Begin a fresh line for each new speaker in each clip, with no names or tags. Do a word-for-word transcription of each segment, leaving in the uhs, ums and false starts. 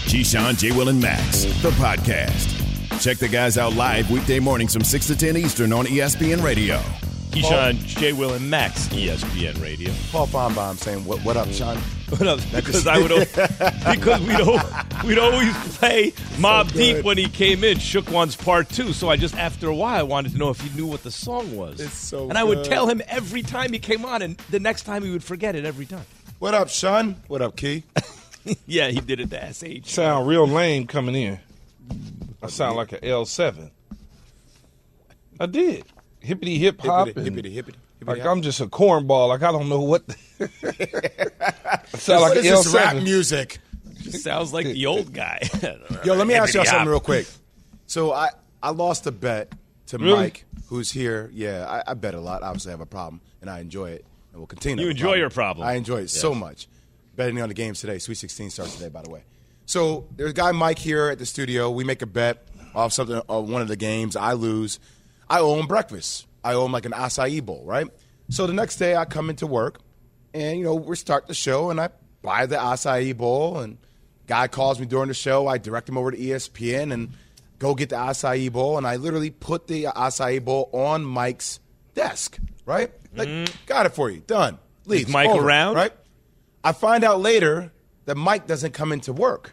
Keyshawn, J. Will, and Max, the podcast. Check the guys out live weekday mornings from six to ten Eastern on E S P N Radio.
Keyshawn, J. Will, and Max, E S P N Radio.
Paul Feinbaum saying, "What, what up, Sean?"
What up? Because I would, because we'd al- we'd always play Mobb
So
Deep
good.
when he came in, Shook One's Part Two. So I just, after a while, I wanted to know if he knew what the song was.
It's so
and I would
good.
tell him every time he came on, and the next time he would forget it every time.
What up, Sean? What up, Key?
Yeah, he did it to S H.
Sound real lame coming in. I sound like an L seven. I did. Hippity hip hop.
Hippity,
and-
hippity, hippity.
Like I'm just a cornball. Like I don't know what. The I sound like
What
an
is
L
this rap
seven.
music?
Sounds like the old guy.
Yo, let me ask y'all
Hippity
something
hop.
real quick. So I, I lost a bet to
Really?
Mike, who's here. Yeah, I, I bet a lot. Obviously, I have a problem, and I enjoy it, and will continue. to
You
have a
enjoy your problem.
I enjoy it so much. Betting on the games today. Sweet sixteen starts today, by the way. So there's a guy Mike here at the studio. We make a bet off something of one of the games. I lose. I owe him breakfast. I owe him like an acai bowl, right? So the next day I come into work, and, you know, we start the show, and I buy the acai bowl, and guy calls me during the show. I direct him over to E S P N and go get the acai bowl, and I literally put the acai bowl on Mike's desk, right? Like, got it for you. Done. Leave.
Mike
Over,
around?
Right? I find out later that Mike doesn't come into work.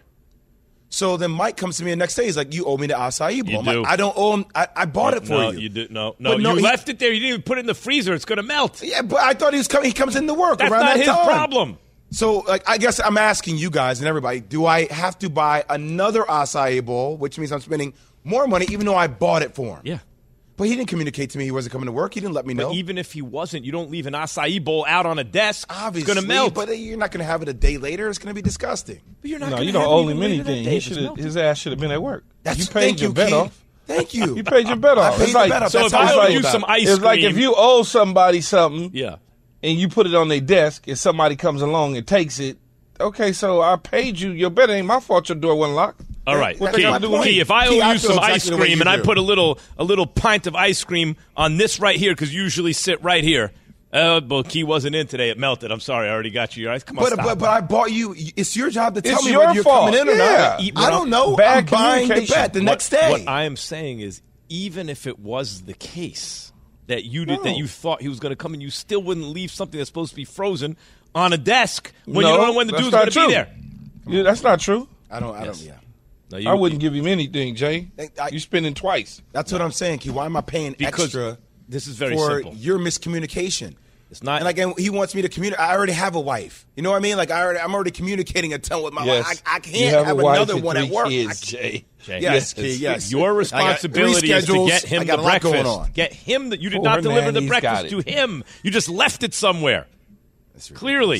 So then Mike comes to me the next day. He's like, "You owe me the acai bowl."
You
I'm
do.
like, I don't owe him. I, I bought it for
no,
you.
you did no, no.
But no,
you
he-
left it there. You didn't even put it in the freezer. It's going to melt.
Yeah, but I thought he was coming. He comes into work
That's
around
not
that
his
time.
problem.
So, like, I guess I'm asking you guys and everybody: do I have to buy another acai bowl, which means I'm spending more money, even though I bought it for him?
Yeah.
But he didn't communicate to me he wasn't coming to work. He didn't let me know.
But even if he wasn't, you don't leave an acai bowl out on a desk.
Obviously,
it's going to melt.
But you're not going to have it a day later. It's going to be disgusting.
But you're not
No,
gonna
you don't
have
owe
it
him
even later that
anything.
day
He
if it's
should
melted.
his ass should have been at work.
That's
you
thank
paid your
you,
bet
Keith.
off.
Thank you.
You paid your bet
I
off.
paid
It's
the
like
bet off.
So
That's
if
how
I
feel
owe you
about
some
it.
ice
it's like
cream,
if you owe somebody something
yeah.
and you put it on their desk and somebody comes along and takes it. Okay, so I paid you. Your bet ain't my fault. Your door wasn't locked.
All right,
That's
Key,
my point.
Key, if I owe
Key, I
you
feel
some
exactly
ice
the way
cream
you
and I
do.
put a little a little pint of ice cream on this right here because you usually sit right here. Uh, well, Key wasn't in today. It melted. I'm sorry. I already got you your ice. Come on,
But,
stop.
but but I bought you. It's your job to tell
It's
me
your
whether you're
fault.
coming in or
Yeah.
not. I don't know.
Bad
I'm buying the
communication.
bet the
what,
next day.
What I am saying is, even if it was the case that you did,
No.
that you thought he was going to come and you still wouldn't leave something that's supposed to be frozen on a desk when
No,
you don't know when the
that's
dude's
not
going to be
true.
there.
Yeah, that's not true.
I don't. I
Yes.
don't. Yeah.
No, you-
I wouldn't give him anything, Jay.
I-
you spending twice.
That's what I'm saying, Key. Why am I paying
Because
extra?
this is very
for
simple.
your miscommunication.
It's not.
And again, he wants me to communicate. I already have a wife. You know what I mean? Like I already, I'm already communicating a ton with my
Yes.
wife. I, I
You
can't
have,
have,
a wife
another
and
one
three
at work.
Kids,
I-
Jay.
Jay.
Yes, Key, yes.
Your
I got
responsibility is to
reschedules.
get him
I got
the
a lot
breakfast.
going on.
Get him that you did
Poor
not deliver
man,
the
he's
breakfast
got
to
it.
him. You just left it somewhere.
That's ridiculous.
Clearly,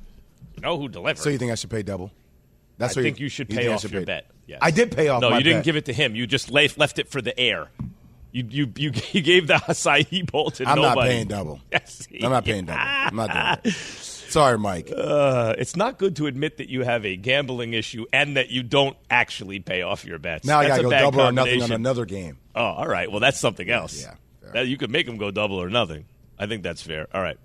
you know who delivered.
So you think I should pay double? That's
I
what
think you should pay
think I
off
should
your
pay-
bet. Yes.
I did pay off.
No,
my
you didn't
bet.
give it to him. You just left, left it for the air. You you you, you gave the acai bowl to
I'm
nobody.
not paying double.
Yes,
I'm not paying double. I'm not doing it. Sorry, Mike.
Uh, it's not good to admit that you have a gambling issue and that you don't actually pay off your bets.
Now I
That's
got to
a
go
bad
double or nothing on
combination.
another game.
Oh, all right. Well, that's something else.
Yeah, fair.
That- you could make him go double or nothing. I think that's fair. All right.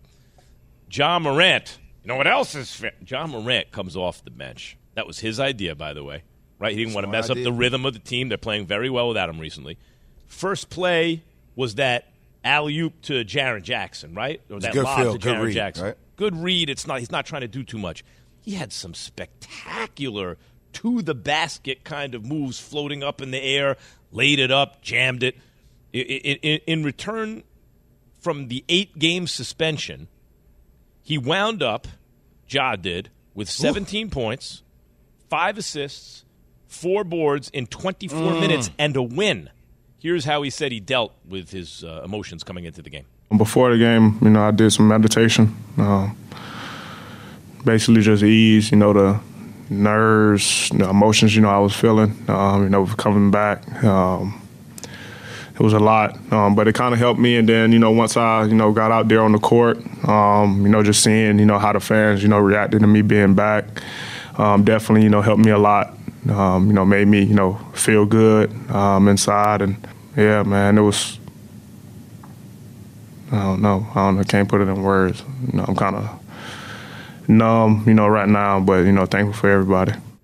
John Morant. You know what else is fair? John Morant comes off the bench. That was his idea, by the way. Right? He didn't want to
Smart
mess
idea.
up the rhythm of the team. They're playing very well without him recently. First play was that alley-oop to Jaren Jackson, right? Or that
good
lob
feel,
to
good
Jaren
read,
Jackson.
right?
Good read. It's not. He's not trying to do too much. He had some spectacular to-the-basket kind of moves floating up in the air, laid it up, jammed it. I- I- I- In return from the eight-game suspension, he wound up, Ja did, with seventeen points, five assists, four boards in twenty-four
Mm.
minutes, and a win. Here's how he said he dealt with his uh, emotions coming into the game.
Before the game, you know, I did some meditation. Um, basically just ease, you know, the nerves, the emotions, you know, I was feeling, um, you know, coming back. Um, it was a lot, um, but it kind of helped me. And then, you know, once I, you know, got out there on the court, um, you know, just seeing, you know, how the fans, you know, reacted to me being back, um, definitely, you know, helped me a lot. Um, you know, made me, you know, feel good um, inside. And, yeah, man, it was, I don't know. I don't know. Can't put it in words. You know, I'm kind of numb, you know, right now, but, you know, thankful for everybody.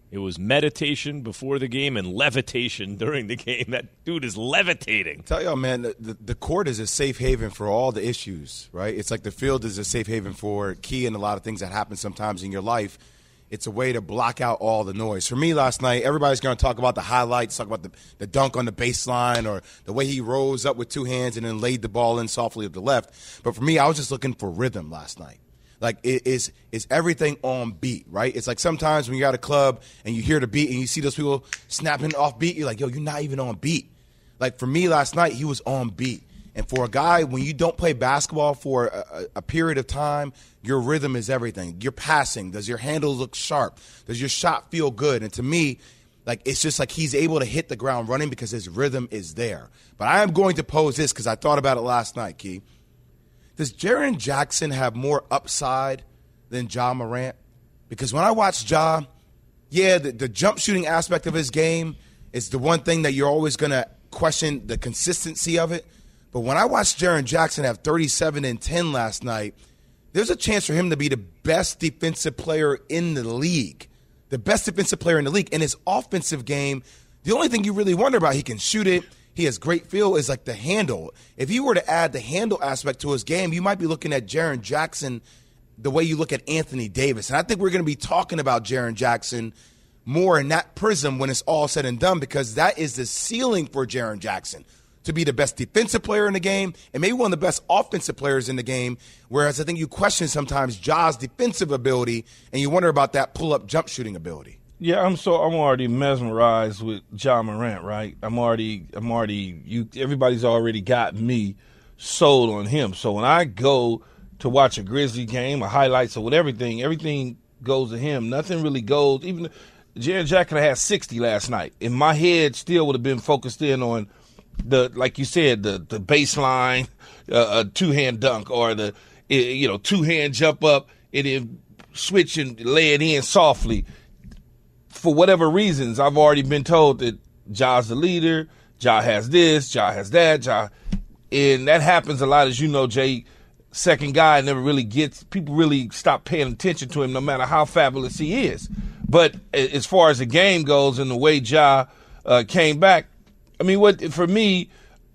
It was meditation before the game and levitation during the game. That dude is levitating.
Tell y'all, man, the, the, the court is a safe haven for all the issues, right? It's like the field is a safe haven for key and a lot of things that happen sometimes in your life. It's a way to block out all the noise. For me last night, everybody's going to talk about the highlights, talk about the, the dunk on the baseline or the way he rose up with two hands and then laid the ball in softly with the left. But for me, I was just looking for rhythm last night. Like, it is is everything on beat, right? It's like sometimes when you're at a club and you hear the beat and you see those people snapping off beat, you're like, yo, you're not even on beat. Like, for me last night, he was on beat. And for a guy, when you don't play basketball for a, a period of time, your rhythm is everything. Your passing, does your handle look sharp? Does your shot feel good? And to me, like, it's just like he's able to hit the ground running because his rhythm is there. But I am going to pose this because I thought about it last night, Key. Does Jaren Jackson have more upside than Ja Morant? Because when I watch Ja, yeah, the, the jump shooting aspect of his game is the one thing that you're always going to question the consistency of it. But when I watched Jaren Jackson have thirty-seven and ten last night, there's a chance for him to be the best defensive player in the league. The best defensive player in the league. In his offensive game, the only thing you really wonder about, he can shoot it, he has great feel, is like the handle. If you were to add the handle aspect to his game, you might be looking at Jaren Jackson the way you look at Anthony Davis. And I think we're going to be talking about Jaren Jackson more in that prism when it's all said and done, because that is the ceiling for Jaren Jackson, to be the best defensive player in the game and maybe one of the best offensive players in the game, whereas I think you question sometimes Ja's defensive ability and you wonder about that pull-up jump shooting ability.
Yeah, I'm so I'm already mesmerized with Ja Morant, right? I'm already I'm already you everybody's already got me sold on him. So when I go to watch a Grizzly game or highlights or whatever, everything, everything goes to him. Nothing really goes. Even Jaren Jackson had sixty last night. In my head still would have been focused in on the, like you said, the the baseline, uh, a two hand dunk, or the you know two hand jump up and then switch and lay it in softly. For whatever reasons, I've already been told that Ja's the leader. Ja has this. Ja has that. Ja, and that happens a lot, as you know, Jay. Second guy never really gets people really stop paying attention to him, no matter how fabulous he is. But as far as the game goes and the way Ja uh, came back. I mean, what for me,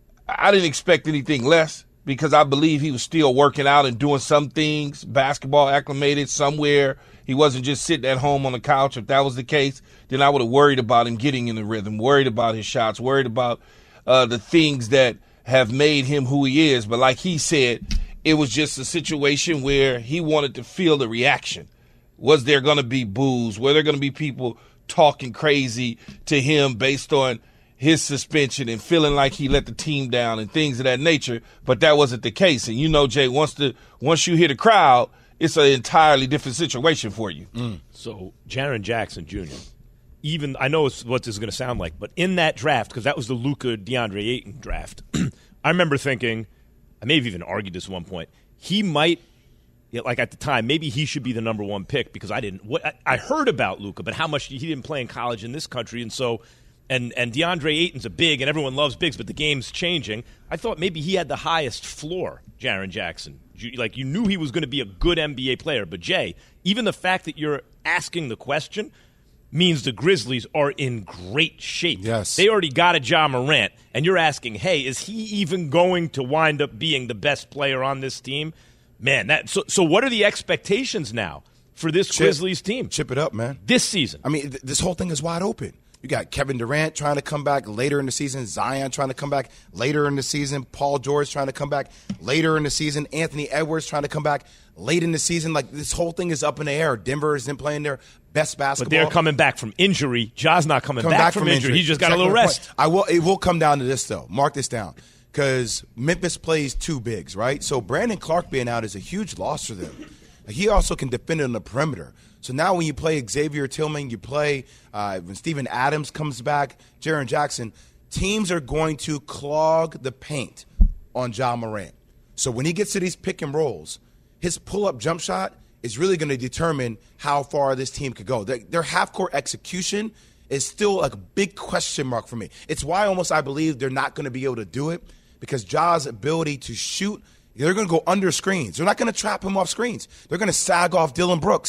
I didn't expect anything less, because I believe he was still working out and doing some things, basketball acclimated somewhere. He wasn't just sitting at home on the couch. If that was the case, then I would have worried about him getting in the rhythm, worried about his shots, worried about uh, the things that have made him who he is. But like he said, it was just a situation where he wanted to feel the reaction. Was there going to be boos? Were there going to be people talking crazy to him based on his suspension and feeling like he let the team down and things of that nature? But that wasn't the case. And you know, Jay, once the once you hit a crowd, it's an entirely different situation for you.
Mm. So Jaren Jackson Junior, even I know it's what this is going to sound like, but in that draft, because that was the Luka DeAndre Ayton draft, I remember thinking, I may have even argued this at one point, he might, you know, like at the time, maybe he should be the number one pick, because I didn't. What I, I heard about Luka, but how much he didn't play in college in this country, and so. And and DeAndre Ayton's a big, and everyone loves bigs, but the game's changing. I thought maybe he had the highest floor, Jaren Jackson. You, like, you knew he was going to be a good N B A player. But, Jay, even the fact that you're asking the question means the Grizzlies are in great shape.
Yes.
They already got a Ja Morant, and you're asking, hey, is he even going to wind up being the best player on this team? Man, that so, so what are the expectations now for this
Chip,
Grizzlies team?
Chip it up, man.
This season.
I mean, th- this whole thing is wide open. You got Kevin Durant trying to come back later in the season, Zion trying to come back later in the season, Paul George trying to come back later in the season, Anthony Edwards trying to come back late in the season. Like, this whole thing is up in the air. Denver isn't playing their best basketball.
But they're coming back from injury. Ja's not coming,
coming
back,
back
from,
from
injury.
injury.
He just got
Exactly
a little rest.
I will. It will come down to this, though. Mark this down, because Memphis plays two bigs, right? So Brandon Clark being out is a huge loss for them. He also can defend on the perimeter. So now when you play Xavier Tillman, you play uh, when Steven Adams comes back, Jaren Jackson, teams are going to clog the paint on Ja Morant. So when he gets to these pick and rolls, his pull-up jump shot is really going to determine how far this team could go. Their, their half-court execution is still a big question mark for me. It's why almost I believe they're not going to be able to do it, because Ja's ability to shoot, they're going to go under screens. They're not going to trap him off screens. They're going to sag off Dylan Brooks.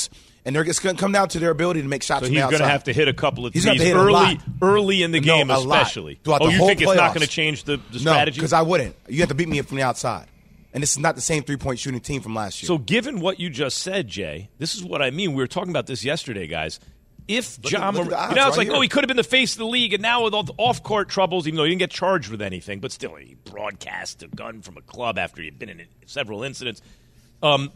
And they're just going to come down to their ability to make shots
So
from
he's
the outside.
going to have to hit a couple of
He's
threes
gonna have to hit a
early,
lot.
early in the
No,
game,
a lot.
especially.
Throughout
oh,
the
you
whole
think it's not
playoffs.
going to change the, the
No,
strategy?
because I wouldn't. You have to beat me from the outside. And this is not the same three-point shooting team from last year.
So given what you just said, Jay, this is what I mean. We were talking about this yesterday, guys. If
Look
John
at- look at the
Morant,
odds
you know, it's
right
like,
here.
oh, he could have been the face of the league, and now with all the off-court troubles, even though he didn't get charged with anything, but still, he broadcast a gun from a club after he had been in several incidents. Um,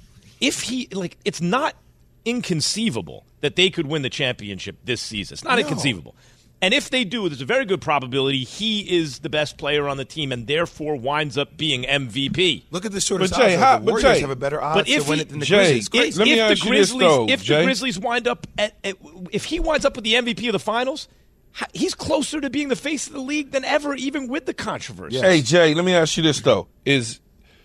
if he, like, it's not inconceivable that they could win the championship this season. It's not
No.
inconceivable. And if they do, there's a very good probability he is the best player on the team and therefore winds up being M V P.
Look at the shortest
But Jay,
odds.
how-
The
but
Warriors
Jay-
have a better odds
But if
to win
he-
it than the
Jay,
Grizzlies.
Great.
If,
Let me
if
ask
the
you this,
Grizzlies,
though,
if
Jay.
the Grizzlies wind up at, at, if he winds up with the M V P of the finals, h- he's closer to being the face of the league than ever, even with the controversy.
Hey, Jay, let me ask you this, though. Is,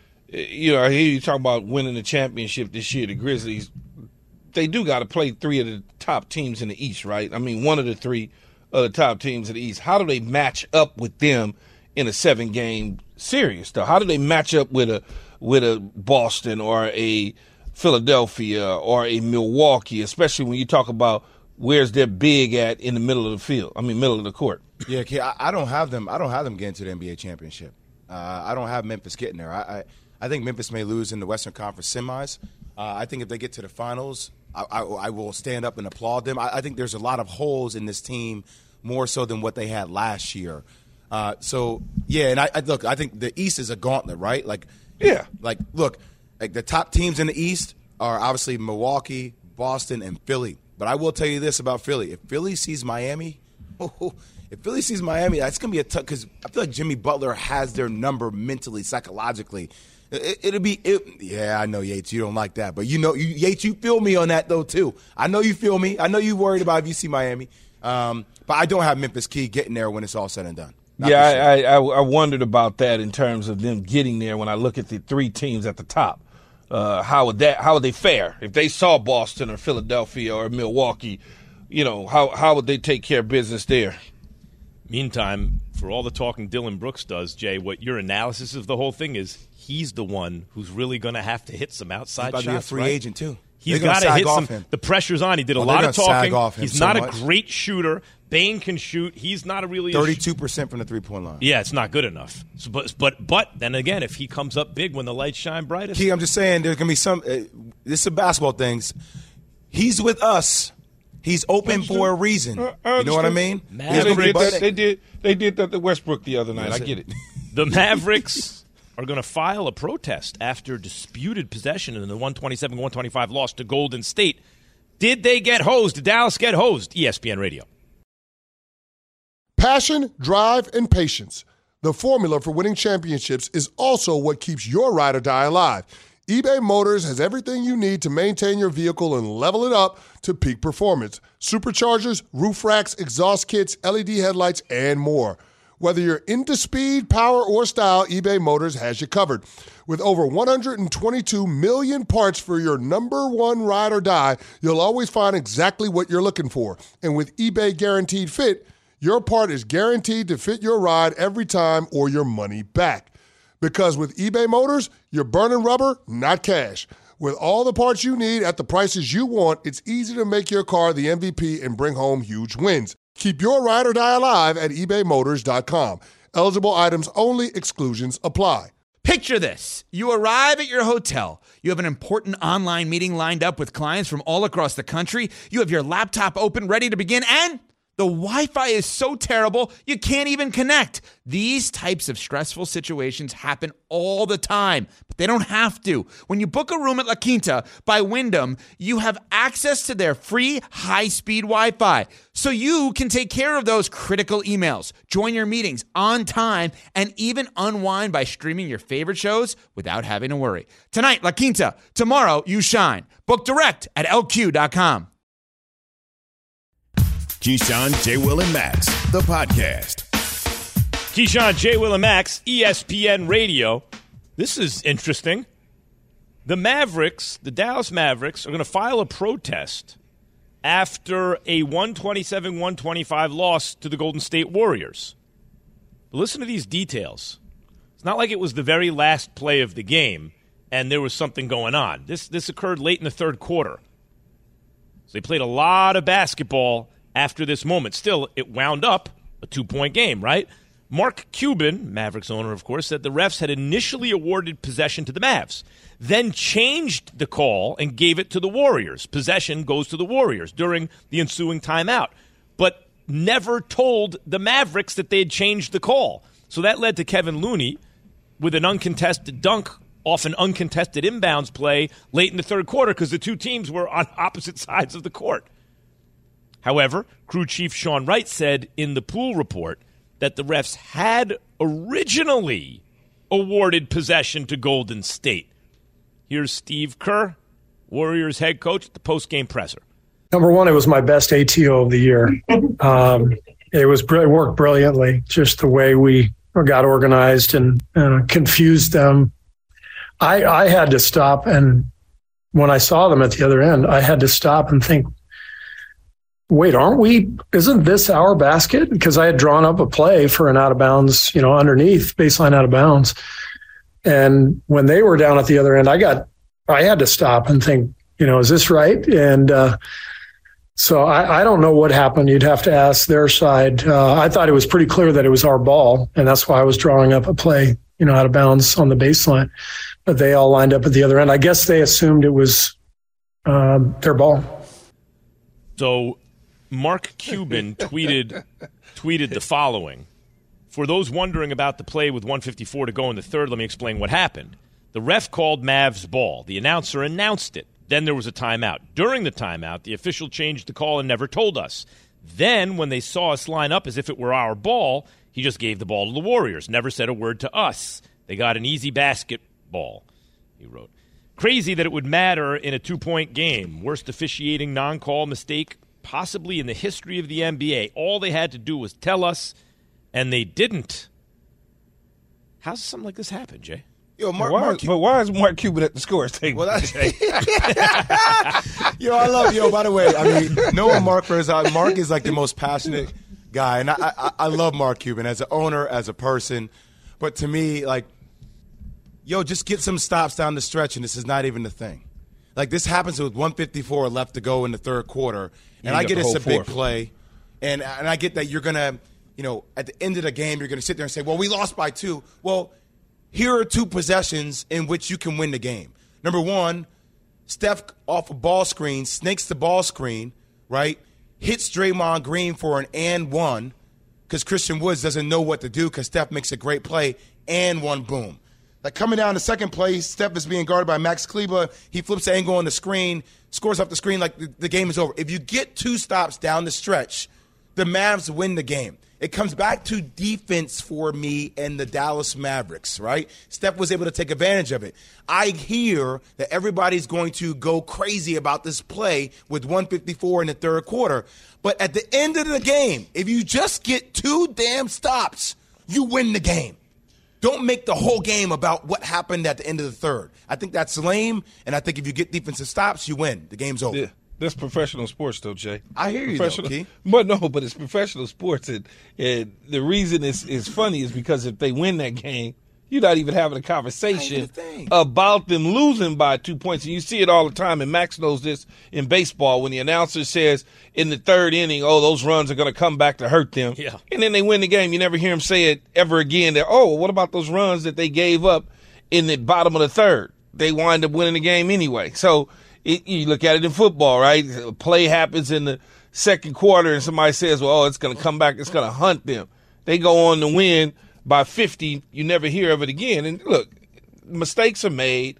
you know, I hear you talk about winning the championship this year, the Grizzlies. They do got to play three of the top teams in the East, right? I mean, one of the three of the top teams in the East. How do they match up with them in a seven-game series, though? How do they match up with a with a Boston or a Philadelphia or a Milwaukee, especially when you talk about where's their big at in the middle of the field? I mean, middle of the court.
Yeah, kid, I, I don't have them. I don't have them getting to the N B A championship. Uh, I don't have Memphis getting there. I, I I think Memphis may lose in the Western Conference semis. Uh, I think if they get to the finals, I, I, I will stand up and applaud them. I, I think there's a lot of holes in this team, more so than what they had last year. Uh, so yeah, and I, I look. I think the East is a gauntlet, right? Like
Yeah.
like look, like the top teams in the East are obviously Milwaukee, Boston, and Philly. But I will tell you this about Philly: if Philly sees Miami, oh, if Philly sees Miami, that's going to be a tough, because I feel like Jimmy Butler has their number mentally, psychologically. It, it'll be, it, yeah, I know, Yates, you don't like that. But you know, you, Yates, you feel me on that, though, too. I know you feel me. I know you're worried about if you see Miami. Um, but I don't have Memphis Key getting there when it's all said and done. Not
Yeah,
for sure.
I, I, I wondered about that in terms of them getting there when I look at the three teams at the top. Uh, how would that? How would they fare if they saw Boston or Philadelphia or Milwaukee? You know, how how would they take care of business there?
Meantime, for all the talking Dylan Brooks does, Jay, what your analysis of the whole thing is, he's the one who's really going to have to hit some outside
He's about
shots.
to be a free
right?
agent, too.
He's
They're gonna
got to
sag
hit
off
some.
him.
The pressure's on. He did a
Oh,
lot
they're
of
gonna sag
talking.
off him
He's
so
not
much.
a great shooter. Bane can shoot. He's not a really a sh-
thirty-two percent from the three-point line.
Yeah, it's not good enough. So, but but but then again, if he comes up big when the lights shine brightest,
Key, I'm just saying there's going to be some uh, – this is a basketball things. He's with us. He's open for a reason.
Uh, I
You know what I
understand.
mean?
Man,
He's
they,
gonna be
did that,
busting-
they did. They did that to Westbrook the other night.
That's
I
it.
get it.
the Mavericks are going to file a protest after disputed possession in the one twenty-seven one twenty-five loss to Golden State. Did they get hosed? Did Dallas get hosed? E S P N Radio.
Passion, drive, and patience. The formula for winning championships is also what keeps your ride or die alive. eBay Motors has everything you need to maintain your vehicle and level it up to peak performance. Superchargers, roof racks, exhaust kits, L E D headlights, and more. Whether you're into speed, power, or style, eBay Motors has you covered. With over one hundred twenty-two million parts for your number one ride or die, you'll always find exactly what you're looking for. And with eBay Guaranteed Fit, your part is guaranteed to fit your ride every time or your money back. Because with eBay Motors, you're burning rubber, not cash. With all the parts you need at the prices you want, it's easy to make your car the M V P and bring home huge wins. Keep your ride or die alive at ebay motors dot com. Eligible items only. Exclusions apply.
Picture this. You arrive at your hotel. You have an important online meeting lined up with clients from all across the country. You have your laptop open, ready to begin, and the Wi-Fi is so terrible, you can't even connect. These types of stressful situations happen all the time, but they don't have to. When you book a room at La Quinta by Wyndham, you have access to their free high-speed Wi-Fi, so you can take care of those critical emails, join your meetings on time, and even unwind by streaming your favorite shows without having to worry. Tonight, La Quinta. Tomorrow, you shine. Book direct at L Q dot com.
Keyshawn, J. Will, and Max, the podcast.
Keyshawn, J. Will, and Max, E S P N Radio. This is interesting. The Mavericks, the Dallas Mavericks, are going to file a protest after a one twenty-seven one twenty-five loss to the Golden State Warriors. But listen to these details. It's not like it was the very last play of the game and there was something going on. This this occurred late in the third quarter. So they played a lot of basketball after this moment. Still, it wound up a two-point game, right? Mark Cuban, Mavericks owner, of course, said the refs had initially awarded possession to the Mavs, then changed the call and gave it to the Warriors. Possession goes to the Warriors during the ensuing timeout, but never told the Mavericks that they had changed the call. So that led to Kevin Looney with an uncontested dunk off an uncontested inbounds play late in the third quarter because the two teams were on opposite sides of the court. However, crew chief Sean Wright said in the Poole report that the refs had originally awarded possession to Golden State. Here's Steve Kerr, Warriors head coach, at the post-game presser.
Number one, it was my best A T O of the year. Um, it was it worked brilliantly, just the way we got organized and uh, confused them. I, I had to stop, and when I saw them at the other end, I had to stop and think, wait, aren't we, isn't this our basket? Because I had drawn up a play for an out of bounds, you know, underneath, baseline out of bounds. And when they were down at the other end, I got, I had to stop and think, you know, is this right? And uh, so I, I don't know what happened. You'd have to ask their side. Uh, I thought it was pretty clear that it was our ball, and that's why I was drawing up a play, you know, out of bounds on the baseline. But they all lined up at the other end. I guess they assumed it was um, their ball.
So Mark Cuban tweeted tweeted the following. For those wondering about the play with one fifty-four to go in the third, let me explain what happened. The ref called Mavs ball. The announcer announced it. Then there was a timeout. During the timeout, the official changed the call and never told us. Then, when they saw us line up as if it were our ball, he just gave the ball to the Warriors, never said a word to us. They got an easy basketball, he wrote. Crazy that it would matter in a two-point game. Worst officiating non-call mistake possibly in the history of the N B A. All they had to do was tell us, and they didn't. How does something like this happen, Jay?
Yo, Mark,
why,
Mark,
but why is Mark Cuban at the scores table?
Well, that's, yo, I love yo. By the way, I mean, knowing Mark for his eye, Mark is like the most passionate guy, and I, I, I love Mark Cuban as an owner, as a person. But to me, like, yo, just get some stops down the stretch, and this is not even the thing. Like, this happens with one fifty-four left to go in the third quarter, and I get it's a big play, and and I get that you're gonna, you know, at the end of the game, you're gonna sit there and say, well, we lost by two. Well, here are two possessions in which you can win the game. Number one, Steph off a ball screen, snakes the ball screen, right? Hits Draymond Green for an and one because Christian Woods doesn't know what to do because Steph makes a great play, and one, boom. Like coming down the second play, Steph is being guarded by Max Kleber. He flips the angle on the screen, scores off the screen like the, the game is over. If you get two stops down the stretch, the Mavs win the game. It comes back to defense for me and the Dallas Mavericks, right? Steph was able to take advantage of it. I hear that everybody's going to go crazy about this play with one fifty-four in the third quarter. But at the end of the game, if you just get two damn stops, you win the game. Don't make the whole game about what happened at the end of the third. I think that's lame, and I think if you get defensive stops, you win. The game's over.
Yeah. That's professional sports, though, Jay.
I hear you, though, Key.
But no, but it's professional sports, and, and the reason it's, it's funny is because if they win that game, you're not even having a conversation about them losing by two points. And you see it all the time, and Max knows this in baseball when the announcer says in the third inning, oh, those runs are going to come back to hurt them.
Yeah.
And then they win the game. You never hear him say it ever again. That, oh, what about those runs that they gave up in the bottom of the third? They wind up winning the game anyway. So It, you look at it in football, right? A play happens in the second quarter, and somebody says, well, oh, it's going to come back. It's going to hunt them. They go on to win by fifty. You never hear of it again. And, look, mistakes are made.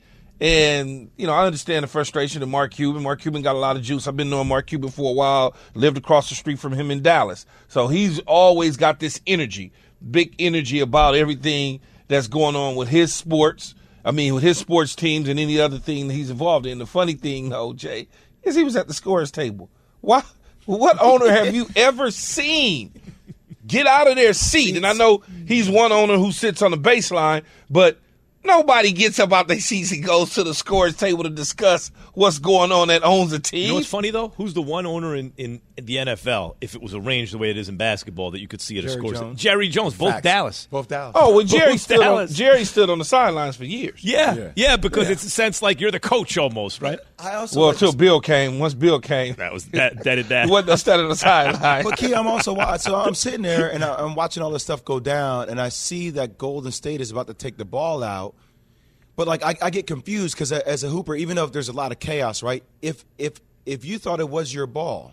And, you know, I understand the frustration of Mark Cuban. Mark Cuban got a lot of juice. I've been knowing Mark Cuban for a while, lived across the street from him in Dallas. So he's always got this energy, big energy about everything that's going on with his sports. I mean, with his sports teams and any other thing that he's involved in. The funny thing, though, Jay, is he was at the scorer's table. Why? What owner have you ever seen get out of their seat? And I know he's one owner who sits on the baseline, but Nobody gets up out their seats and goes to the scores table to discuss what's going on that owns a team.
You know what's funny, though? Who's the one owner in, in, in the N F L, if it was arranged the way it is in basketball, that you could see at a
Jerry
score?
Jones.
Jerry Jones, both
Facts.
Dallas.
Both Dallas.
Oh, well, Jerry
Both
stood, on,
Dallas.
Jerry stood on the sidelines for years.
Yeah,
Yeah.
yeah, because
Yeah.
it's a sense like you're the coach almost, right?
I also
Well,
like
until Bill came. Once Bill came,
That was that. That did that.
he wasn't standing on the sideline.
But Key, I'm also wa- so I'm sitting there and I- I'm watching all this stuff go down, and I see that Golden State is about to take the ball out. But like I, I get confused because as a hooper, even though there's a lot of chaos, right? If if if you thought it was your ball,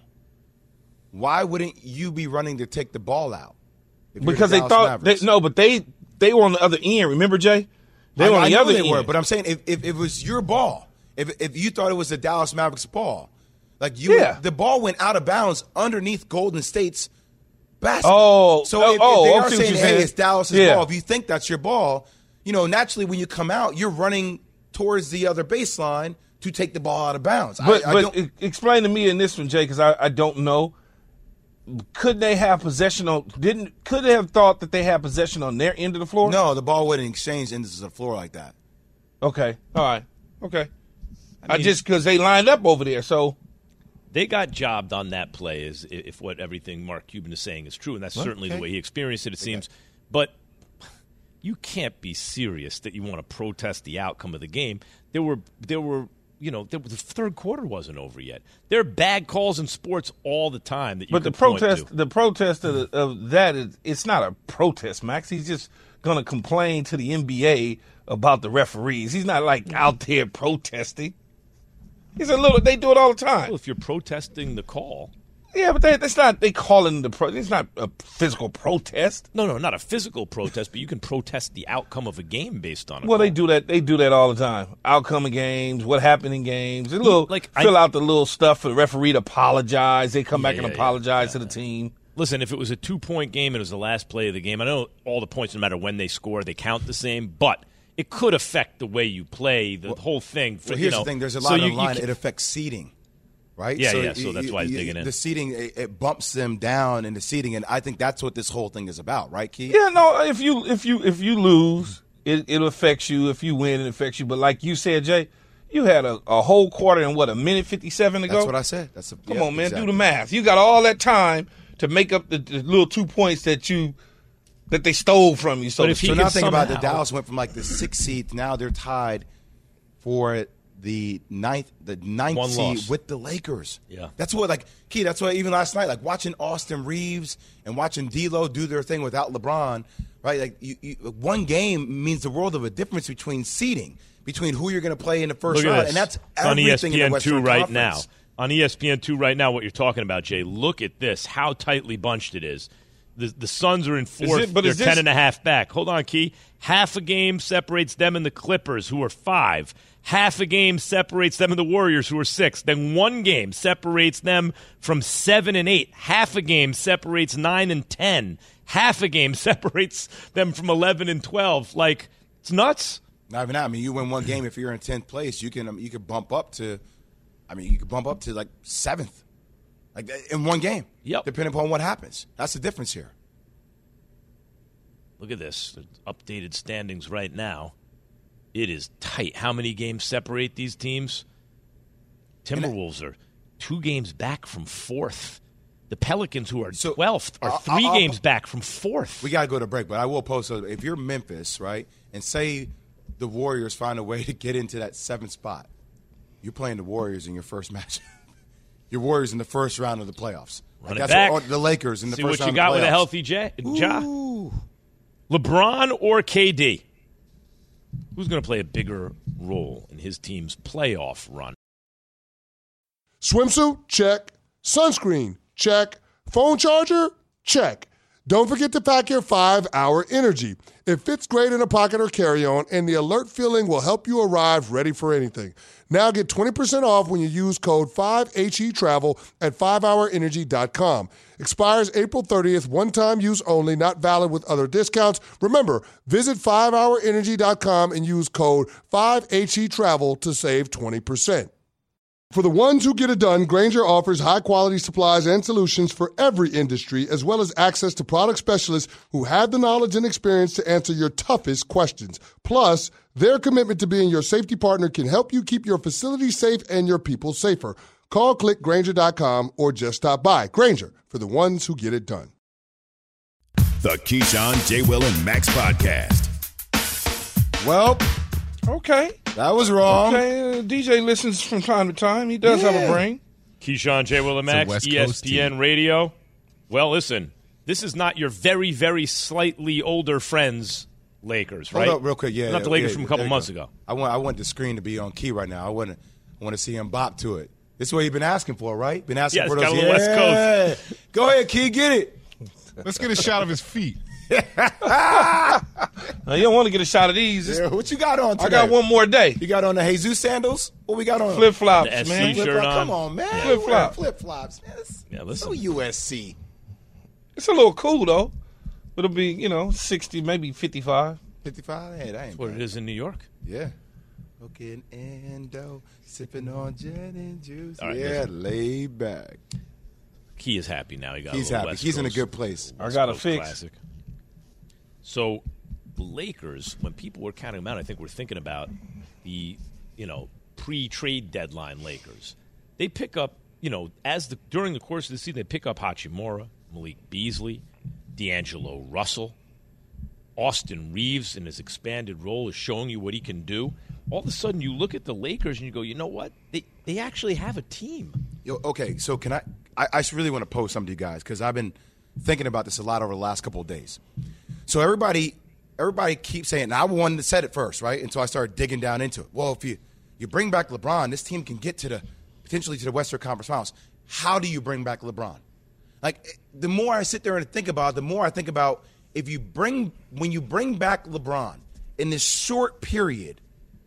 why wouldn't you be running to take the ball out? If you're
Because
the
they
Dallas
thought they,
Mavericks?
no, but they they were on the other end. Remember, Jay? They
I,
were on
I
the
know
other
they
end.
were, but I'm saying if, if, if it was your ball, if if you thought it was the Dallas Mavericks ball, like you,
Yeah.
the ball went out of bounds underneath Golden State's basket.
Oh,
so
oh,
if,
oh,
if they
I
are
see what
saying,
you're
"Hey,
saying."
it's Dallas's
Yeah.
ball," if you think that's your ball, you know, naturally when you come out, you're running towards the other baseline to take the ball out of bounds.
But,
I, I
but
don't,
e- explain to me in this one, Jay, because I, I don't know. Could they have possession on? Didn't could they have thought that they had possession on their end of the floor?
no, the ball wouldn't exchange into the floor like that.
Okay. All right. Okay. I,
mean-
just because they lined up over there, so
They got jobbed on that play, is if what everything Mark Cuban is saying is true, and that's certainly
okay.
the way he experienced it. It seems, but you can't be serious that you want to protest the outcome of the game. There were, there were, you know, there, the third quarter wasn't over yet. There are bad calls in sports all the time that you.
But the
can point
protest,
to.
the protest of, the, of that is, it's not a protest, Max. He's just going to complain to the N B A about the referees. He's not like out there protesting. He's a little. They do it all the time.
Well, if you're protesting the call,
Yeah, but they, that's not. They calling the pro. It's not a physical protest.
no, no, not a physical protest, but you can protest the outcome of a game based on it.
Well, they do that. They do that all the time. Outcome of games, what happened in games. They little
like, I-
fill out the little stuff for the referee to apologize. They come
Yeah,
back and
yeah, yeah,
apologize
yeah,
to the team.
Listen, if it was a two-point game and it was the last play of the game, I know all the points, no matter when they score, they count the same, but it could affect the way you play, the whole thing. For,
Well,
you
here's
know,
the thing: there's a
so
lot
you-
on
you
the line.
can't-
It affects seeding, right?
Yeah, yeah, so that's why he's
you-
digging in.
The seeding it, it bumps them down in the seeding, and I think that's what this whole thing is about, right, Keith?
Yeah, no. If you if you if you lose, it it affects you. If you win, it affects you. But like you said, Jay, you had a, a whole quarter and what a minute fifty seven to go.
That's what I said. That's a,
Come
yeah,
on, man,
exactly.
do the math. You got all that time to make up the, the little two points that you that they stole from you. So,
But if he
So
can
now think about it.
somehow-
Dallas went from like the sixth seed. Now they're tied for the ninth, the ninth
One
seed
loss.
with the Lakers.
Yeah.
that's what like Key. That's why even last night, like watching Austin Reeves and watching D'Lo do their thing without LeBron, right? Like you, you, one game means the world of a difference between seeding, between who you're going to play in the first
Look at
round,
this.
and that's
It's on E S
everything
P
in
N
the
two
Western
right now.
Conference.
On E S P N two right now, what you're talking about, Jay. Look at this. How tightly bunched it is. The the Suns are in fourth.
it- but
They're
is this-
ten and a half back. Hold on, Key. Half a game separates them and the Clippers, who are five. Half a game separates them and the Warriors, who are six. Then one game separates them from seven and eight. Half a game separates nine and ten. Half a game separates them from eleven and twelve. Like, it's nuts.
Not even that. I mean, you win one game. If you're in tenth place, you can um, you can bump up to. I mean, you can bump up to like seventh, like in one game.
Yep.
Depending upon what happens, that's the difference here.
Look at this. The updated standings right now. It is tight. How many games separate these teams? Timberwolves are two games back from fourth. The Pelicans, who are
So,
twelfth, are
I'll-
3
I'll-
games back from fourth.
We got to go to break, but I will post. So if you're Memphis, right, and say the Warriors find a way to get into that seventh spot, you're playing the Warriors in your first match. Your Warriors in the first round of the playoffs.
Run
Like,
it
that's
back.
what, or the Lakers in the
See
first
what
round
you got
of the
with a
playoffs.
healthy J- Ja. LeBron or K D? Who's going to play a bigger role in his team's playoff run?
Swimsuit? Check. Sunscreen? Check. Phone charger? Check. Don't forget to pack your five hour Energy. It fits great in a pocket or carry-on, and the alert feeling will help you arrive ready for anything. Now get twenty percent off when you use code five H E Travel at five hour energy dot com. Expires April thirtieth, one-time use only, not valid with other discounts. Remember, visit five hour energy dot com and use code five H E Travel to save twenty percent. For the ones who get it done, Grainger offers high-quality supplies and solutions for every industry, as well as access to product specialists who have the knowledge and experience to answer your toughest questions. Plus, their commitment to being your safety partner can help you keep your facility safe and your people safer. Call, click Grainger dot com, or just stop by. Grainger, for the ones who get it done.
The Keyshawn, J. Will, and Max podcast.
Well,
Okay.
that was wrong.
Okay, uh, D J listens from time to time. He does
Yeah.
have a brain.
Keyshawn, J. Will, and
It's a
Max,
West
E S
Coast
P N
team.
Radio. Well, listen, this is not your very, very slightly older friends, Lakers, right?
Hold up real quick. Yeah,
not the
yeah,
Lakers
yeah,
from a
there
couple
you
months
go.
ago.
I want I want the screen to be on key right now. I want to I want to see him bop to it. This is what you've been asking for, right? Been asking
Yeah,
for
it's
those.
got a little West
Yeah. Go ahead, Key, get it.
Let's get a shot of his feet.
Now, you don't want to get a shot of these. It's-
Yeah, what you got on today?
I got one more day.
You got on the Jesus sandals? What we got on?
Flip flops,
The S C
man.
shirt.
Flip-flop.
on.
Come on, man.
Flip-flop.
Flip flops, man. It's
Yeah, listen.
so U S C.
It's a little cool though. It'll be, you know, sixty, maybe fifty-five.
fifty-five. Hey, that ain't
That's what
bad.
it is in New York.
Yeah. Looking endo, sipping on gin and juice.
All right,
yeah,
listen.
laid back.
Key is happy now. He got a
He's
little
happy.
West
He's in a
Coast-
good place.
I got a
Coast
fix.
Classic. So the Lakers, when people were counting them out, I think we're thinking about the, you know, pre-trade deadline Lakers. They pick up, you know, as the during the course of the season, they pick up Hachimura, Malik Beasley, D'Angelo Russell, Austin Reeves in his expanded role is showing you what he can do. All of a sudden, you look at the Lakers and you go, you know what? They they actually have a team.
Yo, okay, so can I? I, I really want to pose something to you guys because I've been thinking about this a lot over the last couple of days. So everybody, everybody keeps saying, and I wanted to said it first, right? Until I started digging down into it. Well, if you you bring back LeBron, this team can get to the potentially to the Western Conference Finals. How do you bring back LeBron? Like the more I sit there and think about it, the more I think about if you bring when you bring back LeBron in this short period.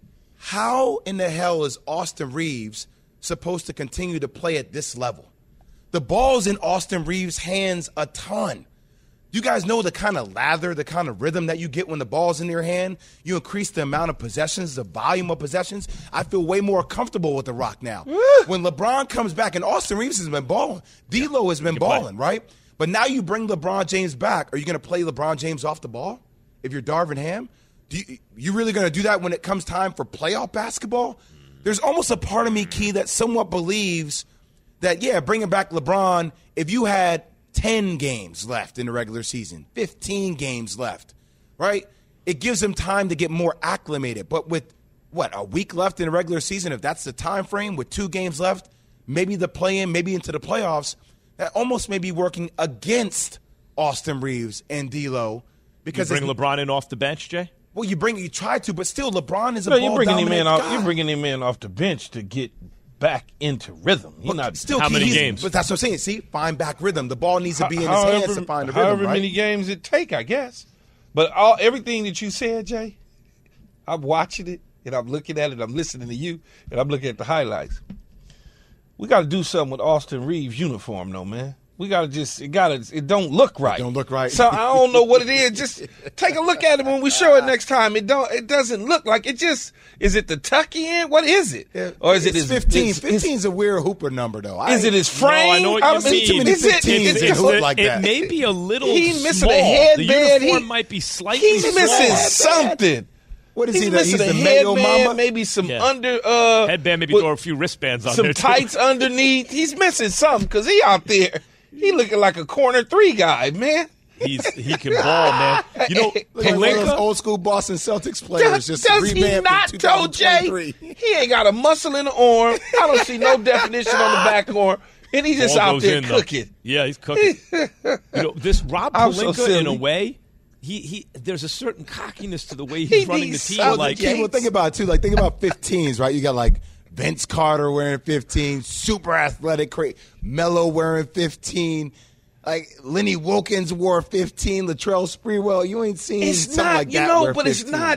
How in the hell is Austin Reeves supposed to continue to play at this level? The ball's in Austin Reeves' hands a ton. You guys know the kind of lather, the kind of rhythm that you get when the ball's in your hand. You increase the amount of possessions, the volume of possessions. I feel way more comfortable with the Rock now. When LeBron comes back, and Austin Reeves has been balling, D'Lo has been balling, right? But now you bring LeBron James back. Are you going to play LeBron James off the ball if you're Darvin Ham? Do you, you really going to do that when it comes time for playoff basketball? There's almost a part of me, Key, that somewhat believes that, yeah, bringing back LeBron, if you had ten games left in the regular season, fifteen games left, right? It gives him time to get more acclimated. But with, what, a week left in the regular season, if that's the time frame, with two games left, maybe the play-in, maybe into the playoffs, that almost may be working against Austin Reeves and D'Lo. Because
You bring
it's-
LeBron in off the bench, Jay?
Well, you bring you try to, but still, LeBron is a
No,
ball
you're bringing him in. Off,
guy.
you're bringing him in off the bench to get back into rhythm. He's
But
not
still
How
Key,
many
he's-
games?
But that's what I'm saying. See, find back rhythm. The ball needs to be in his
however,
hands to find the rhythm,
however
right?
many games it take, I guess. But all everything that you said, Jay, I'm watching it and I'm looking at it. I'm listening to you and I'm looking at the highlights. We got to do something with Austin Reeves' uniform, though, man. We got to just, it got to, it don't look right.
Don't look right.
So I don't know what it is. Just take a look at it when we show it next time. It don't, it doesn't look like it just, is it the tuck in? What is it?
Yeah,
Or is it
it's
his,
fifteen?
his-
fifteen is a weird hooper number, though. I,
Is it his frame?
No, I know what
I
you
mean,
mean.
Too many
is it-
fifteens
is
that
it-
look like
it
that.
may be a little
He's missing
small.
a headband.
The uniform
He-
might be slightly
He's
small.
missing
Small.
something.
What is
He's
he? The,
missing
he's
a
the Mayo
headband,
Mama.
maybe some
Yeah.
under uh
Headband, maybe
with
throw a few wristbands on
some
there, too.
tights underneath. He's missing something because he out there. He looking like a corner three guy, man.
He's He can ball, man. You know,
Look like one of those
Pelinka,
old school Boston Celtics players.
Does,
just
does he
revamped
not,
in
though, Jay?
twenty twenty-three.
He ain't got a muscle in the arm. I don't see no definition on the back arm. And he's just
ball
out
goes
there
in, though.
cooking.
Yeah, he's cooking. you know, this Rob
I'm so
Pelinka, in a
silly.
way, he, he there's a certain cockiness to the way he's
He
running the
needs
team.
something.
Like,
Yeah, well, think about it too. Like, think about fifteens, right? You got like Vince Carter wearing fifteen, super athletic, cra- Melo wearing fifteen, like Lenny Wilkins wore fifteen, Latrell Sprewell. You ain't seen
It's
something
not,
like
you
that.
know,
wear
but it's
fifteen.
not.
he's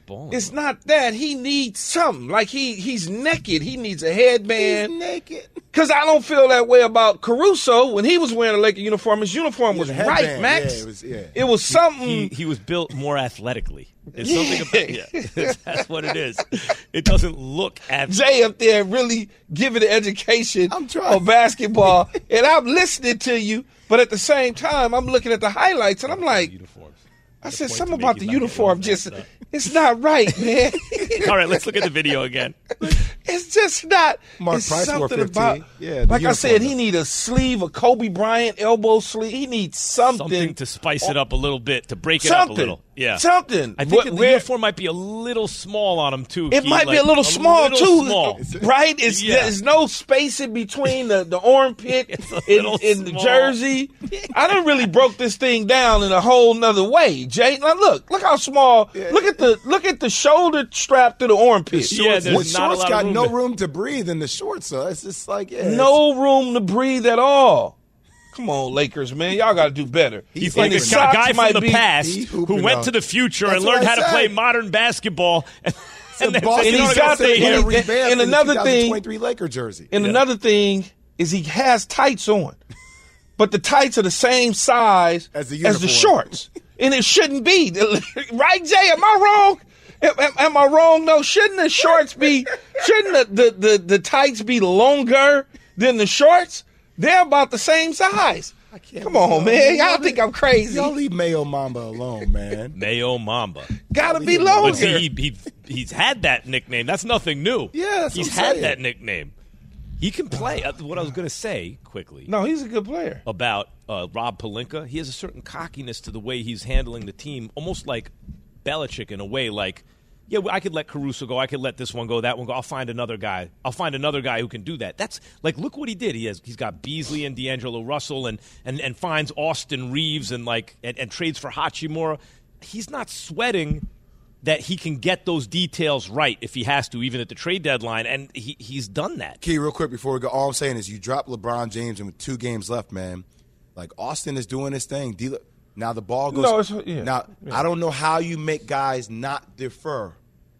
balling.
It's not that. He needs something. Like he he's naked. He needs a headband.
He's naked.
Because I don't feel that way about Caruso when he was wearing a Laker uniform. His uniform was
Yeah,
right,
headband.
Max.
Yeah, it was- yeah.
It was something.
He, he was built more athletically. It's
Yeah.
something about yeah. That's what it is. It doesn't look athletic.
Jay up there really giving the education
I'm trying.
of basketball, and I'm listening to you, but at the same time, I'm looking at the highlights, and I'm like,
Uniforms.
I
The
said
point
something
to
about
make
the
you not get
uniform.
all
Just,
messed up.
it's not right, man.
All right, let's look at the video again.
It's just not.
Mark
it's
Price wore
something
fifteen.
about.
Yeah, the
like I said,
uniform,
he need a sleeve, a Kobe Bryant elbow sleeve. He needs something,
Something to spice it up a little bit, to break it
something,
up a little. Yeah.
something.
I think
Wh-
that the
where-
uniform might be a little small on him, too.
It
Key,
might be
like,
a little small
little
too,
small.
right? It's
Yeah.
there's no space in between the, the armpit
It's a
in,
little
in the
small.
jersey. I done really broke this thing down in a whole nother way, Jay. Now look, look how small. Look at the look at the shoulder strap to the armpit.
Yeah,
The
there's not a
shorts
lot of
got
room
no
there.
room to breathe in the shorts, so it's just like yeah,
No room to breathe at all. Come on, Lakers, man, y'all got to do better.
He's
And
like a
his
guy,
socks
guy
might
from the
be-
past
He's
who
hooping
went
up.
to the future
That's
and
what
learned
I
how to
said.
play modern basketball. And, and then
Boston
said,
and
"You know
he's
what, I
got
gotta stay
the-
here."
and-
revamped
and
in the
another thing-
twenty twenty-three Laker jersey.
And
Yeah.
another thing is he has tights on, but the tights are the same size
As the
the
uniform.
shorts, and it shouldn't be. Right, Jay? Am I wrong? Am, am- am I wrong? No. Shouldn't the shorts be? Shouldn't the, the, the, the tights be longer than the shorts? They're about the same size. Come on, man. Y'all think I'm crazy?
Y'all leave Mayo Mamba alone, man.
Mayo Mamba.
Gotta be
But
longer.
see, he, he, he's had that nickname. That's nothing new.
Yeah, that's
he's
what I'm
had
saying.
that nickname. He can play. Uh, What I was going to say quickly
No, he's a good player.
about uh, Rob Pelinka, he has a certain cockiness to the way he's handling the team, almost like Belichick in a way. Like, yeah, I could let Caruso go. I could let this one go, that one go. I'll find another guy. I'll find another guy who can do that. That's like, look what he did. He has, he's got Beasley and D'Angelo Russell, and and, and finds Austin Reeves and like and, and trades for Hachimura. He's not sweating that he can get those details right if he has to, even at the trade deadline, and he he's done that.
Key, real quick before we go, all I'm saying is you drop LeBron James and with two games left, man. Like Austin is doing his thing. D- now the ball goes.
No, it's- yeah.
Now
Yeah.
I don't know how you make guys not defer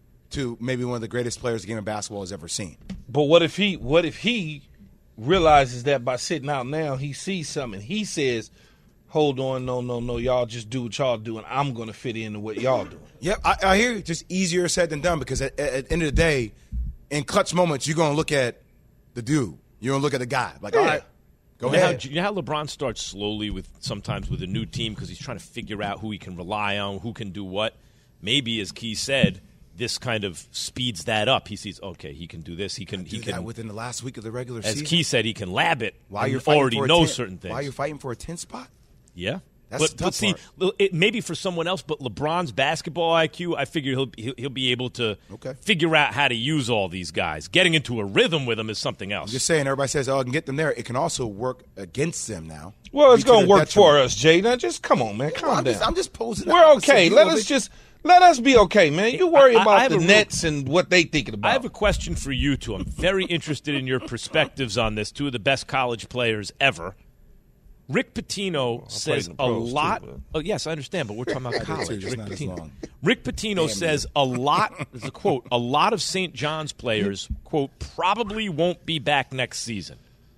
to maybe one of the greatest players the game of basketball has ever seen.
But what if he what if he realizes that by sitting out now he sees something, he says, hold on, no, no, no, y'all just do what y'all doing. I'm gonna fit into what y'all doing.
Yep, I, I hear you. Just easier said than done because at, at, at the end of the day, in clutch moments, you're gonna look at the dude. You're gonna look at the guy. Like, all right, go
You know, how,
ahead.
you know how LeBron starts slowly with sometimes with a new team because he's trying to figure out who he can rely on, who can do what. Maybe, as Key said, this kind of speeds that up. He sees, okay, he can do this. He can.
Do
He
that
can.
within the last week of the regular
As
season.
Key said, he can lab it.
While
and
you're fighting
already
for a
know
ten,
certain things.
While you're fighting for a ten spot.
Yeah.
That's
but,
the tough
but see,
part.
it, maybe for someone else, but LeBron's basketball I Q, I figure he'll he'll, he'll be able to
Okay.
figure out how to use all these guys. Getting into a rhythm with them is something else.
Just saying, everybody says, "Oh, I can get them there." It can also work against them now.
Well, it's
Be to
gonna
their
work for
detriment.
us, Jay. Now just come on, man. Calm
Well, I'm
down.
just, I'm just posing.
We're
opposite
okay.
view
Let
of
us
it.
just let us be okay, man. You worry
I- I
about
have
the
a real-
Nets and what they thinking about.
I have a question for you two. I'm very interested in your perspectives on this. Two of the best college players ever. Rick Pitino says
in
a
the pros, too,
lot.
but-
oh, yes, I understand, but we're talking about
I do, too,
college.
just
Rick
not as
Pitino,
long.
Rick Pitino says a lot. There's a quote. A lot of Saint John's players, quote, probably won't be back next season.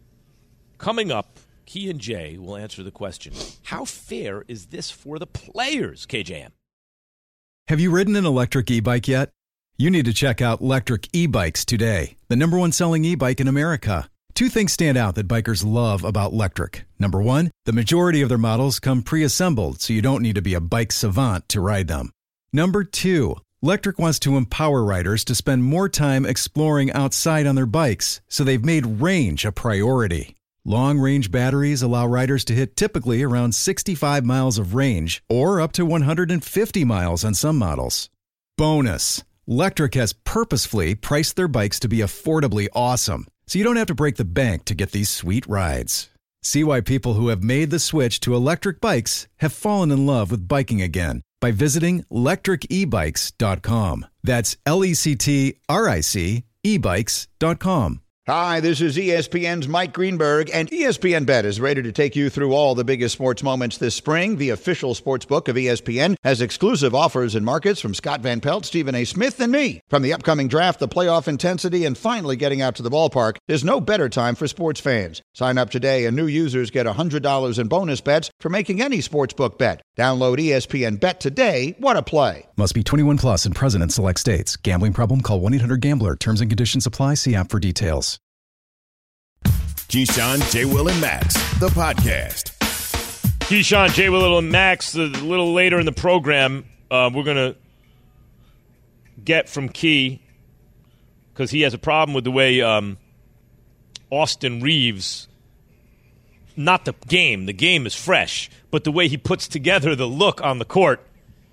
Coming up, Key and Jay will answer the question: how fair is this for the players? K J M.
Have you ridden an electric e-bike yet? You need to check out Lectric E-Bikes today, the number one selling e-bike in America. Two things stand out that bikers love about Lectric. Number one, the majority of their models come pre-assembled, so you don't need to be a bike savant to ride them. Number two, Lectric wants to empower riders to spend more time exploring outside on their bikes, so they've made range a priority. Long-range batteries allow riders to hit typically around sixty-five miles of range, or up to one hundred fifty miles on some models. Bonus, Lectric has purposefully priced their bikes to be affordably awesome, so you don't have to break the bank to get these sweet rides. See why people who have made the switch to electric bikes have fallen in love with biking again by visiting lectric e bikes dot com. That's L E C T R I C e bikes dot com.
Hi, this is E S P N's Mike Greenberg, and E S P N Bet is ready to take you through all the biggest sports moments this spring. The official sports book of E S P N has exclusive offers and markets from Scott Van Pelt, Stephen A. Smith, and me. From the upcoming draft, the playoff intensity, and finally getting out to the ballpark, there's no better time for sports fans. Sign up today, and new users get one hundred dollars in bonus bets for making any sportsbook bet. Download E S P N Bet today. What a play.
Must be twenty-one plus and present in select states. Gambling problem? Call one eight hundred gambler. Terms and conditions apply. See app for details.
Keyshawn, J. Will, and Max, the podcast.
Keyshawn, J. Will, and Max, a little later in the program, uh, we're going to get from Key, because he has a problem with the way um, Austin Reeves, not the game, the game is fresh, but the way he puts together the look on the court.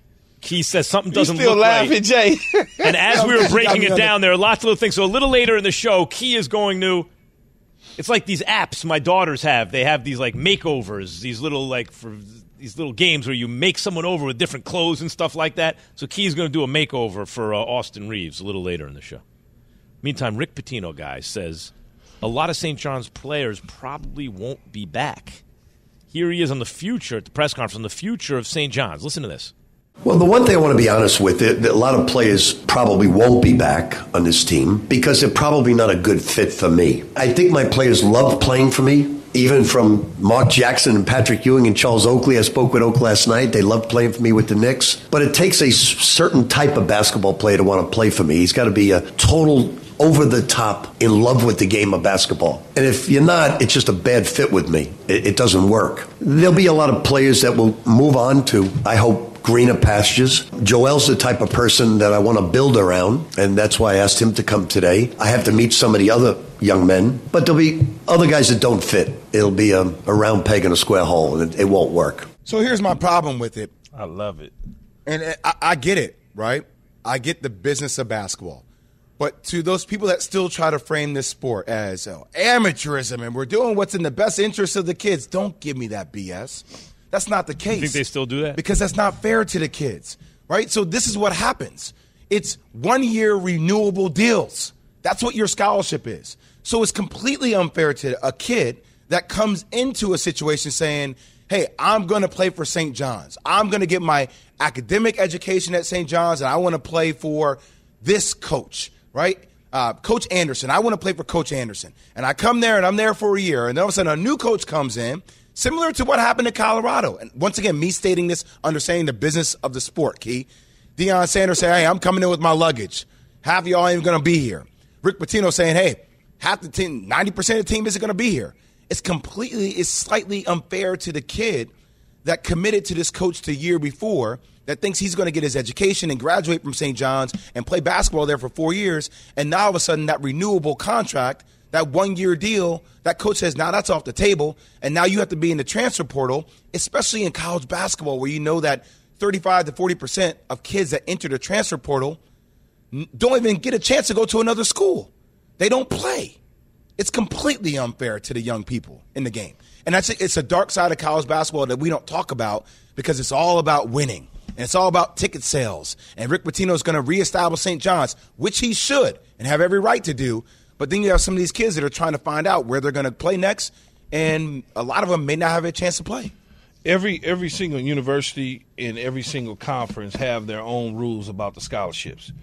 Key says something doesn't
you still
look
laughing,
right.
Jay.
And as we were breaking it down, there are lots of little things. So a little later in the show, Key is going to... It's like these apps my daughters have. They have these like makeovers, these little like for these little games where you make someone over with different clothes and stuff like that. So Key's going to do a makeover for uh, Austin Reeves a little later in the show. Meantime, Rick Pitino, guys, says a lot of Saint John's players probably won't be back. Here he is on the future at the press conference on the future of Saint John's. Listen to this.
Well, the one thing I want to be honest with, it, a lot of players probably won't be back on this team because they're probably not a good fit for me. I think my players love playing for me, even from Mark Jackson and Patrick Ewing and Charles Oakley. I spoke with Oak last night. They love playing for me with the Knicks. But it takes a certain type of basketball player to want to play for me. He's got to be a total over-the-top, in love with the game of basketball. And if you're not, it's just a bad fit with me. It, it doesn't work. There'll be a lot of players that will move on to, I hope, greener pastures. Joel's the type of person that I want to build around, and that's why I asked him to come today. I have to meet some of the other young men, but there'll be other guys that don't fit. It'll be a, a round peg in a square hole, and it, it won't work.
So here's my problem with it.
I love it.
And I, I get it, right? I get the business of basketball. But to those people that still try to frame this sport as oh, amateurism and we're doing what's in the best interest of the kids, don't give me that B S. That's not the case.
You think they still do that?
Because that's not fair to the kids, right? So this is what happens. It's one-year renewable deals. That's what your scholarship is. So it's completely unfair to a kid that comes into a situation saying, hey, I'm going to play for Saint John's. I'm going to get my academic education at Saint John's, and I want to play for this coach, right? Uh, Coach Anderson. I want to play for Coach Anderson. And I come there, and I'm there for a year, and then all of a sudden a new coach comes in, similar to what happened in Colorado. And once again, me stating this, understanding the business of the sport, Key. Deion Sanders saying, hey, I'm coming in with my luggage. Half of y'all ain't going to be here. Rick Pitino saying, hey, half the team, ninety percent of the team isn't going to be here. It's completely, it's slightly unfair to the kid that committed to this coach the year before that thinks he's going to get his education and graduate from Saint John's and play basketball there for four years. And now all of a sudden that renewable contract, that one-year deal, that coach says, now nah, that's off the table, and now you have to be in the transfer portal, especially in college basketball where you know that thirty-five to forty percent of kids that enter the transfer portal don't even get a chance to go to another school. They don't play. It's completely unfair to the young people in the game. And that's it's a dark side of college basketball that we don't talk about because it's all about winning. And it's all about ticket sales. And Rick Pitino is going to reestablish Saint John's, which he should and have every right to do. But then you have some of these kids that are trying to find out where they're going to play next, and a lot of them may not have a chance to play.
Every every single university and every single conference have their own rules about the scholarships.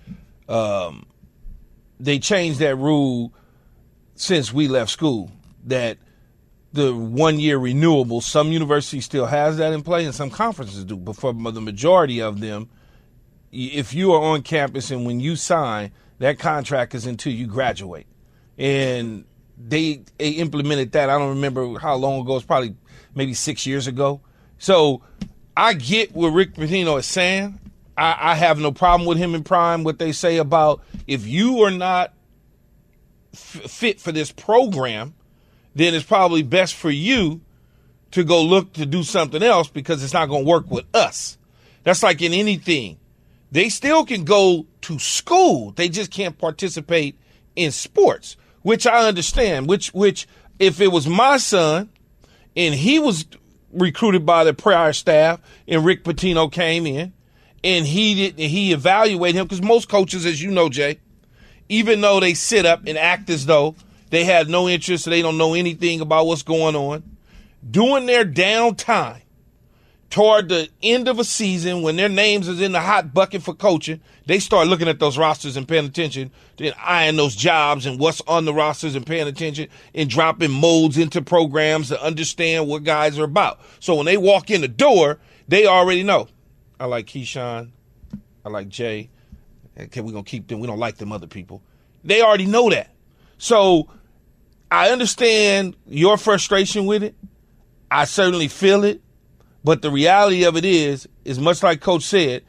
Um, they changed that rule since we left school, that the one-year renewable, some universities still has that in play and some conferences do. But for the majority of them, if you are on campus and when you sign, that contract is until you graduate. And they, they implemented that. I don't remember how long ago. It's probably maybe six years ago. So I get what Rick Pitino is saying. I, I have no problem with him in Prime, what they say about if you are not f- fit for this program, then it's probably best for you to go look to do something else because it's not going to work with us. That's like in anything. They still can go to school. They just can't participate in sports, which I understand, which, which if it was my son and he was recruited by the prior staff and Rick Pitino came in and he did, he evaluated him, because most coaches, as you know, Jay, even though they sit up and act as though They have no interest. They don't know anything about what's going on. During their downtime, toward the end of a season, when their names is in the hot bucket for coaching, they start looking at those rosters and paying attention, then eyeing those jobs and what's on the rosters and paying attention and dropping molds into programs to understand what guys are about. So when they walk in the door, they already know. I like Keyshawn. I like Jay. Okay, we're going to keep them. We don't like them other people. They already know that. So I understand your frustration with it. I certainly feel it. But the reality of it is, is much like Coach said,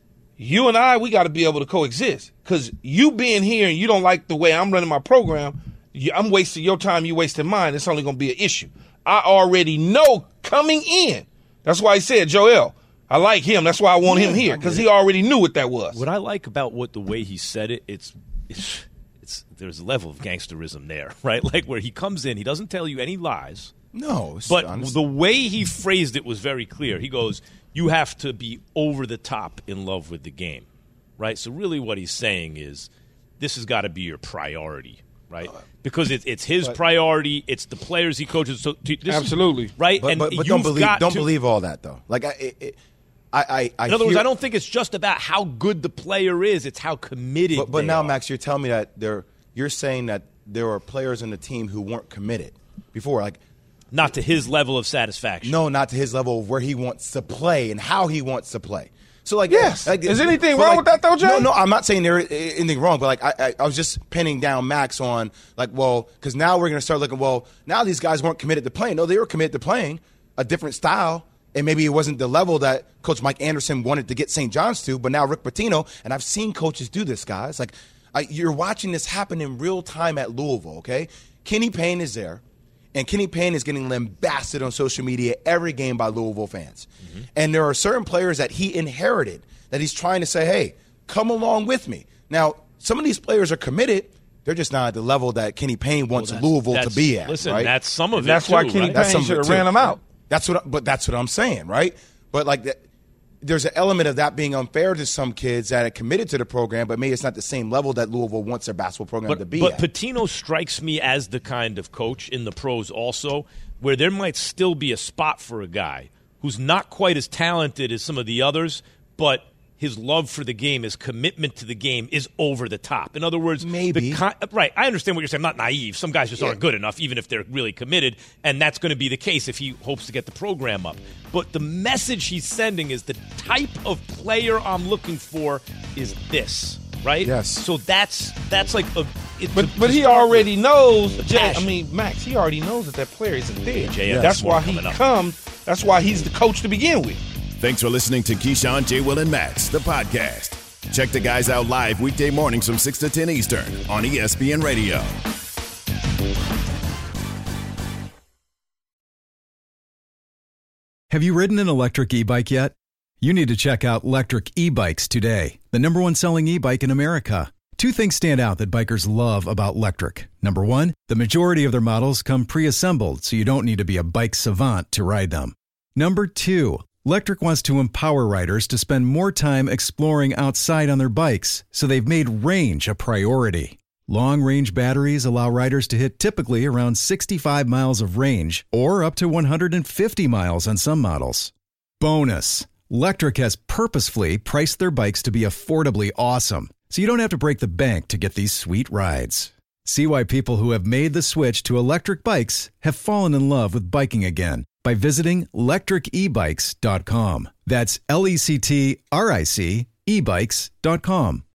you and I, we got to be able to coexist. Because you being here and you don't like the way I'm running my program, you, I'm wasting your time, you wasting mine. It's only going to be an issue. I already know coming in. That's why I said, Joel, I like him. That's why I want yeah, him here, because he already knew what that was.
What I like about what the way he said it, it's, it's, it's there's a level of gangsterism there, right? Like where he comes in, he doesn't tell you any lies.
No,
but
honest.
The way he phrased it was very clear. He goes, you have to be over the top in love with the game, right? So really what he's saying is this has got to be your priority, right? Because it, it's his
but,
priority. It's the players he coaches. So this
absolutely.
Is, right?
But,
and
but, but don't believe don't
to,
believe all that, though. Like, I, it, I, I, I
In other
hear,
words, I don't think it's just about how good the player is. It's how committed
But, but
they
now,
are.
Max, you're telling me that there, you're saying that there are players in the team who weren't committed before, like,
not to his level of satisfaction.
No, not to his level of where he wants to play and how he wants to play. So, like,
yes.
Like,
is anything
wrong
like,
with that, though, Jay?
No,
no, I'm not saying there is anything wrong, but, like, I, I, I was just pinning down Max on, like, well, because now we're going to start looking, well, now these guys weren't committed to playing. No, they were committed to playing a different style, and maybe it wasn't the level that Coach Mike Anderson wanted to get Saint John's to, but now Rick Pitino, and I've seen coaches do this, guys. Like, I, you're watching this happen in real time at Louisville, okay? Kenny Payne is there. And Kenny Payne is getting lambasted on social media every game by Louisville fans. Mm-hmm. And there are certain players that he inherited that he's trying to say, hey, come along with me. Now, some of these players are committed. They're just not at the level that Kenny Payne wants well, Louisville to be at.
Listen,
right?
that's some of
and
it,
That's
too,
why Kenny
right?
Payne should have ran him out.
That's what, but that's what I'm saying, right? But, like, that, there's an element of that being unfair to some kids that are committed to the program, but maybe it's not the same level that Louisville wants their basketball program
but,
to be
but
at.
But Pitino strikes me as the kind of coach in the pros also where there might still be a spot for a guy who's not quite as talented as some of the others, but his love for the game, his commitment to the game is over the top. In other words,
maybe.
The, right, I understand what you're saying. I'm not naive. Some guys just
yeah.
aren't good enough, even if they're really committed, and that's going to be the case if he hopes to get the program up. But the message he's sending is the type of player I'm looking for is this, right?
Yes.
So that's that's like a. It,
but
to,
but
to
he already knows.
The
Jay, I mean, Max, he already knows that that player isn't there.
Jay, yes.
That's why he comes. That's why he's the coach to begin with.
Thanks for listening to Keyshawn, J. Will, and Max, the podcast. Check the guys out live weekday mornings from six to ten Eastern on E S P N Radio.
Have you ridden an electric e-bike yet? You need to check out Lectric E-Bikes today, the number one selling e-bike in America. Two things stand out that bikers love about Lectric. Number one, the majority of their models come pre-assembled, so you don't need to be a bike savant to ride them. Number two, Lectric wants to empower riders to spend more time exploring outside on their bikes, so they've made range a priority. Long-range batteries allow riders to hit typically around sixty-five miles of range, or up to one hundred fifty miles on some models. Bonus, Lectric has purposefully priced their bikes to be affordably awesome, so you don't have to break the bank to get these sweet rides. See why people who have made the switch to electric bikes have fallen in love with biking again by visiting lectric e bikes dot com. That's L E C T R I C e bikes dot com.